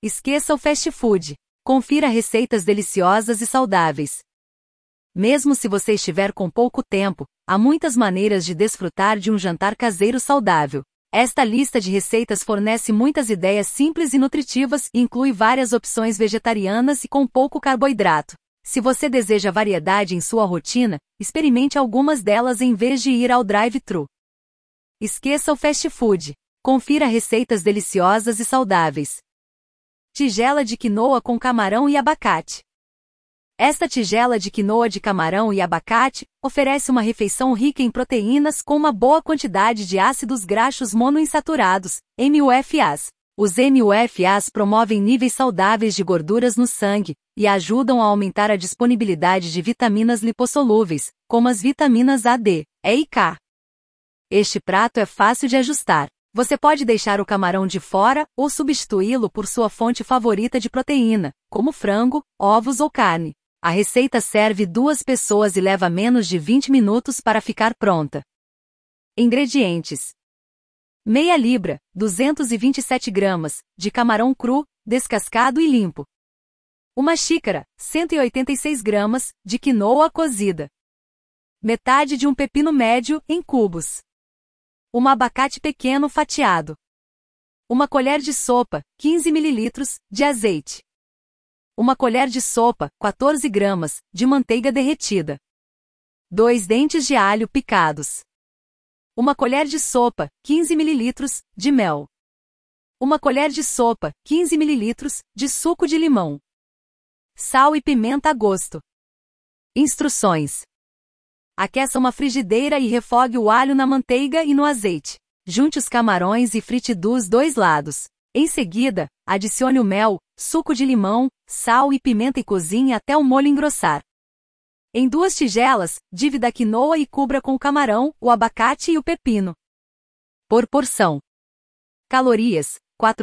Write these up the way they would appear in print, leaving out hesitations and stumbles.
Esqueça o fast food. Confira receitas deliciosas e saudáveis. Mesmo se você estiver com pouco tempo, há muitas maneiras de desfrutar de um jantar caseiro saudável. Esta lista de receitas fornece muitas ideias simples e nutritivas e inclui várias opções vegetarianas e com pouco carboidrato. Se você deseja variedade em sua rotina, experimente algumas delas em vez de ir ao drive-thru. Esqueça o fast food. Confira receitas deliciosas e saudáveis. Tigela de quinoa com camarão e abacate. Esta tigela de quinoa de camarão e abacate oferece uma refeição rica em proteínas com uma boa quantidade de ácidos graxos monoinsaturados, MUFAs. Os MUFAs promovem níveis saudáveis de gorduras no sangue e ajudam a aumentar a disponibilidade de vitaminas lipossolúveis, como as vitaminas A, D, E e K. Este prato é fácil de ajustar. Você pode deixar o camarão de fora ou substituí-lo por sua fonte favorita de proteína, como frango, ovos ou carne. A receita serve 2 pessoas e leva menos de 20 minutos para ficar pronta. Ingredientes: meia libra, 227 gramas, de camarão cru, descascado e limpo. 1 xícara, 186 gramas, de quinoa cozida. Metade de um pepino médio, em cubos. 1 abacate pequeno fatiado. 1 colher de sopa, 15 ml, de azeite. 1 colher de sopa, 14 gramas, de manteiga derretida. 2 dentes de alho picados. 1 colher de sopa, 15 ml, de mel. 1 colher de sopa, 15 ml, de suco de limão. Sal e pimenta a gosto. Instruções: aqueça uma frigideira e refogue o alho na manteiga e no azeite. Junte os camarões e frite dos 2 lados. Em seguida, adicione o mel, suco de limão, sal e pimenta e cozinhe até o molho engrossar. Em 2 tigelas, divida a quinoa e cubra com o camarão, o abacate e o pepino. Por porção. Calorias: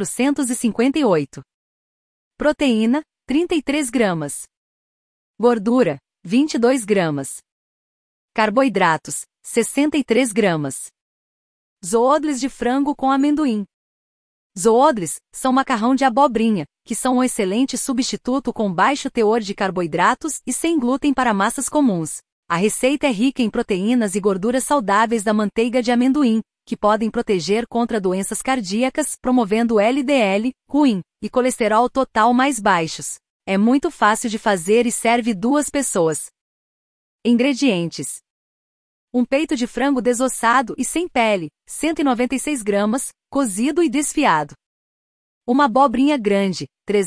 458. Proteína: 33 gramas. Gordura: 22 gramas. Carboidratos: 63 gramas. Zoodles de frango com amendoim. Zoodles são macarrão de abobrinha, que são um excelente substituto com baixo teor de carboidratos e sem glúten para massas comuns. A receita é rica em proteínas e gorduras saudáveis da manteiga de amendoim, que podem proteger contra doenças cardíacas, promovendo LDL, ruim, e colesterol total mais baixos. É muito fácil de fazer e serve 2 pessoas. Ingredientes: um peito de frango desossado e sem pele, 196 gramas, cozido e desfiado. Uma abobrinha grande,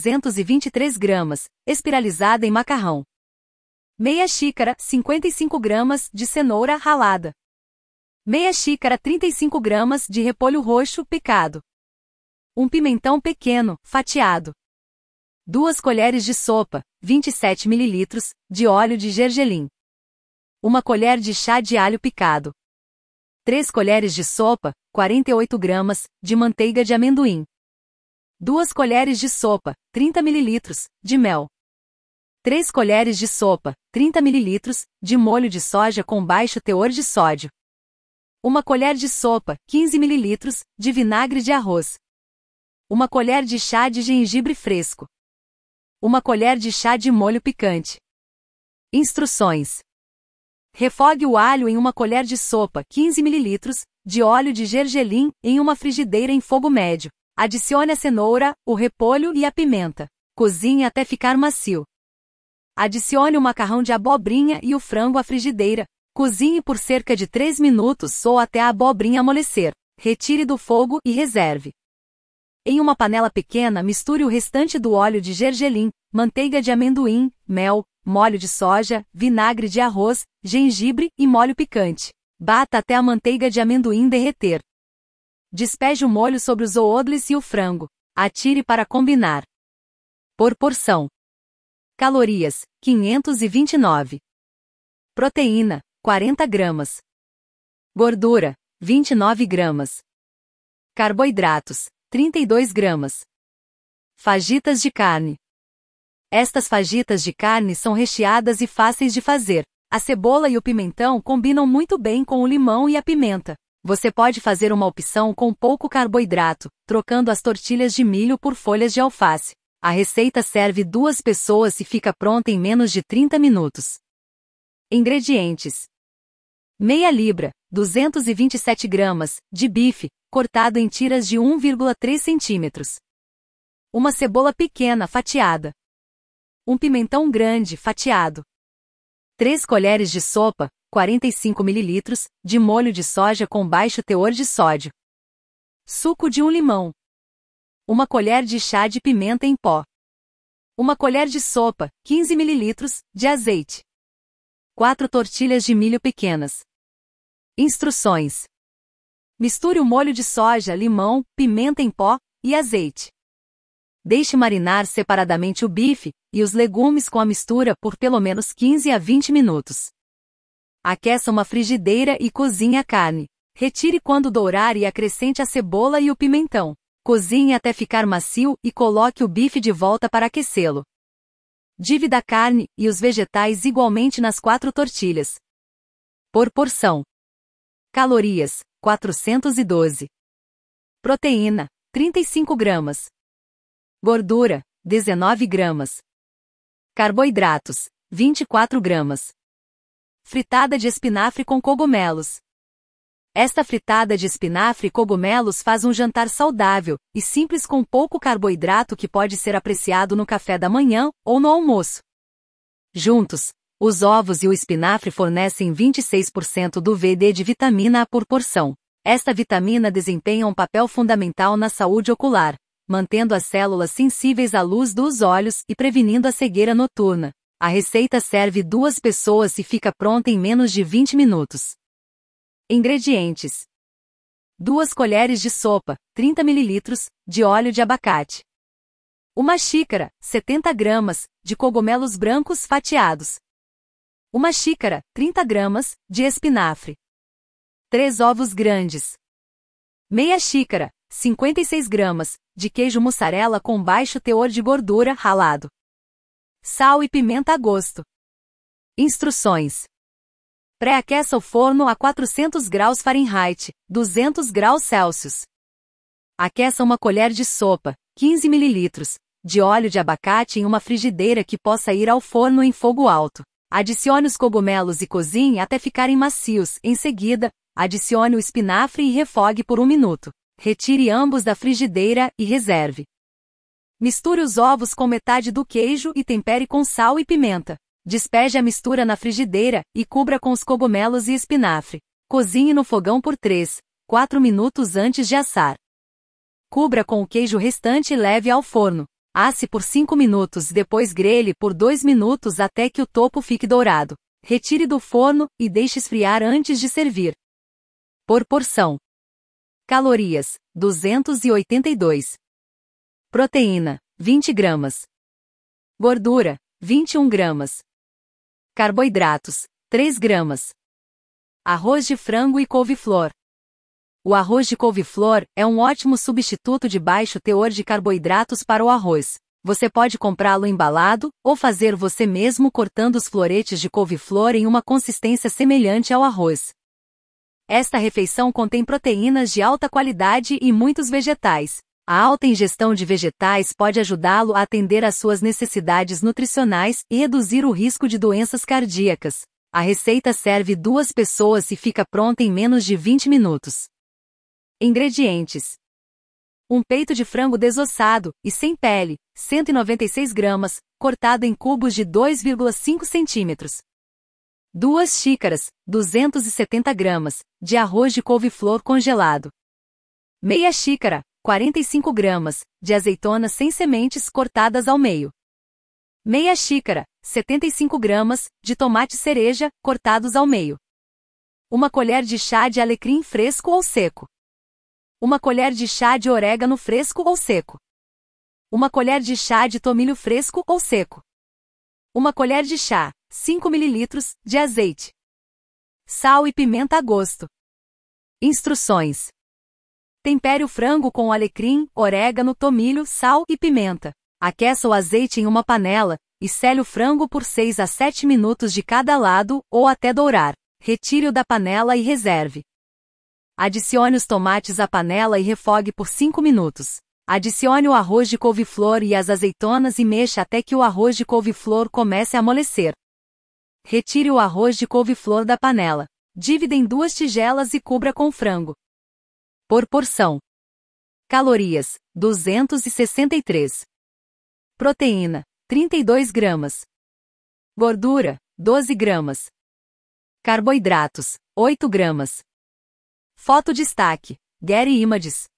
323 gramas, espiralizada em macarrão. Meia xícara, 55 gramas, de cenoura ralada. Meia xícara, 35 gramas, de repolho roxo picado. Um pimentão pequeno, fatiado. 2 colheres de sopa, 27 ml, de óleo de gergelim. 1 colher de chá de alho picado. 3 colheres de sopa, 48 gramas, de manteiga de amendoim. 2 colheres de sopa, 30 ml, de mel. 3 colheres de sopa, 30 ml, de molho de soja com baixo teor de sódio. 1 colher de sopa, 15 ml, de vinagre de arroz. 1 colher de chá de gengibre fresco. 1 colher de chá de molho picante. Instruções: refogue o alho em 1 colher de sopa, 15 ml, de óleo de gergelim, em uma frigideira em fogo médio. Adicione a cenoura, o repolho e a pimenta. Cozinhe até ficar macio. Adicione o macarrão de abobrinha e o frango à frigideira. Cozinhe por cerca de 3 minutos ou até a abobrinha amolecer. Retire do fogo e reserve. Em uma panela pequena, misture o restante do óleo de gergelim, manteiga de amendoim, mel, molho de soja, vinagre de arroz, gengibre e molho picante. Bata até a manteiga de amendoim derreter. Despeje o molho sobre os zoodles e o frango. Atire para combinar. Por porção. Calorias: 529. Proteína: 40 gramas. Gordura: 29 gramas. Carboidratos: 32 gramas. Fajitas de carne. Estas fajitas de carne são recheadas e fáceis de fazer. A cebola e o pimentão combinam muito bem com o limão e a pimenta. Você pode fazer uma opção com pouco carboidrato, trocando as tortilhas de milho por folhas de alface. A receita serve 2 pessoas e fica pronta em menos de 30 minutos. Ingredientes: meia libra, 227 gramas, de bife, cortado em tiras de 1,3 centímetros. Uma cebola pequena fatiada. Um pimentão grande fatiado. 3 colheres de sopa, 45 ml, de molho de soja com baixo teor de sódio. Suco de um limão. 1 colher de chá de pimenta em pó. 1 colher de sopa, 15 ml, de azeite. 4 tortilhas de milho pequenas. Instruções: misture o molho de soja, limão, pimenta em pó e azeite. Deixe marinar separadamente o bife e os legumes com a mistura por pelo menos 15 a 20 minutos. Aqueça uma frigideira e cozinhe a carne. Retire quando dourar e acrescente a cebola e o pimentão. Cozinhe até ficar macio e coloque o bife de volta para aquecê-lo. Divida a carne e os vegetais igualmente nas 4 tortilhas. Por porção. Calorias: 412. Proteína: 35 gramas. Gordura: 19 gramas. Carboidratos: 24 gramas. Fritada de espinafre com cogumelos. Esta fritada de espinafre e cogumelos faz um jantar saudável e simples com pouco carboidrato que pode ser apreciado no café da manhã ou no almoço. Juntos, os ovos e o espinafre fornecem 26% do VD de vitamina A por porção. Esta vitamina desempenha um papel fundamental na saúde ocular, mantendo as células sensíveis à luz dos olhos e prevenindo a cegueira noturna. A receita serve 2 pessoas e fica pronta em menos de 20 minutos. Ingredientes: 2 colheres de sopa, 30 ml, de óleo de abacate. 1 xícara, 70 gramas, de cogumelos brancos fatiados. 1 xícara, 30 gramas, de espinafre. 3 ovos grandes. Meia xícara, 56 gramas, de queijo mussarela com baixo teor de gordura ralado. Sal e pimenta a gosto. Instruções: pré-aqueça o forno a 400 graus Fahrenheit, 200 graus Celsius. Aqueça 1 colher de sopa, 15 ml, de óleo de abacate em uma frigideira que possa ir ao forno em fogo alto. Adicione os cogumelos e cozinhe até ficarem macios. Em seguida, adicione o espinafre e refogue por 1 minuto. Retire ambos da frigideira e reserve. Misture os ovos com metade do queijo e tempere com sal e pimenta. Despeje a mistura na frigideira e cubra com os cogumelos e espinafre. Cozinhe no fogão por 3, 4 minutos antes de assar. Cubra com o queijo restante e leve ao forno. Asse por 5 minutos, depois grelhe por 2 minutos até que o topo fique dourado. Retire do forno e deixe esfriar antes de servir. Por porção. Calorias: 282. Proteína: 20 gramas. Gordura: 21 gramas. Carboidratos: 3 gramas. Arroz de frango e couve-flor. O arroz de couve-flor é um ótimo substituto de baixo teor de carboidratos para o arroz. Você pode comprá-lo embalado, ou fazer você mesmo cortando os floretes de couve-flor em uma consistência semelhante ao arroz. Esta refeição contém proteínas de alta qualidade e muitos vegetais. A alta ingestão de vegetais pode ajudá-lo a atender às suas necessidades nutricionais e reduzir o risco de doenças cardíacas. A receita serve 2 pessoas e fica pronta em menos de 20 minutos. Ingredientes: um peito de frango desossado e sem pele, 196 gramas, cortado em cubos de 2,5 centímetros. 2 xícaras, 270 gramas, de arroz de couve-flor congelado. Meia xícara, 45 gramas, de azeitonas sem sementes cortadas ao meio. Meia xícara, 75 gramas, de tomate cereja, cortados ao meio. 1 colher de chá de alecrim fresco ou seco. 1 colher de chá de orégano fresco ou seco. 1 colher de chá de tomilho fresco ou seco. 1 colher de chá, 5 ml, de azeite. Sal e pimenta a gosto. Instruções: tempere o frango com alecrim, orégano, tomilho, sal e pimenta. Aqueça o azeite em uma panela e sele o frango por 6 a 7 minutos de cada lado ou até dourar. Retire-o da panela e reserve. Adicione os tomates à panela e refogue por 5 minutos. Adicione o arroz de couve-flor e as azeitonas e mexa até que o arroz de couve-flor comece a amolecer. Retire o arroz de couve-flor da panela. Divida em 2 tigelas e cubra com frango. Por porção. Calorias: 263. Proteína: 32 gramas. Gordura: 12 gramas. Carboidratos: 8 gramas. Foto destaque: Getty Images.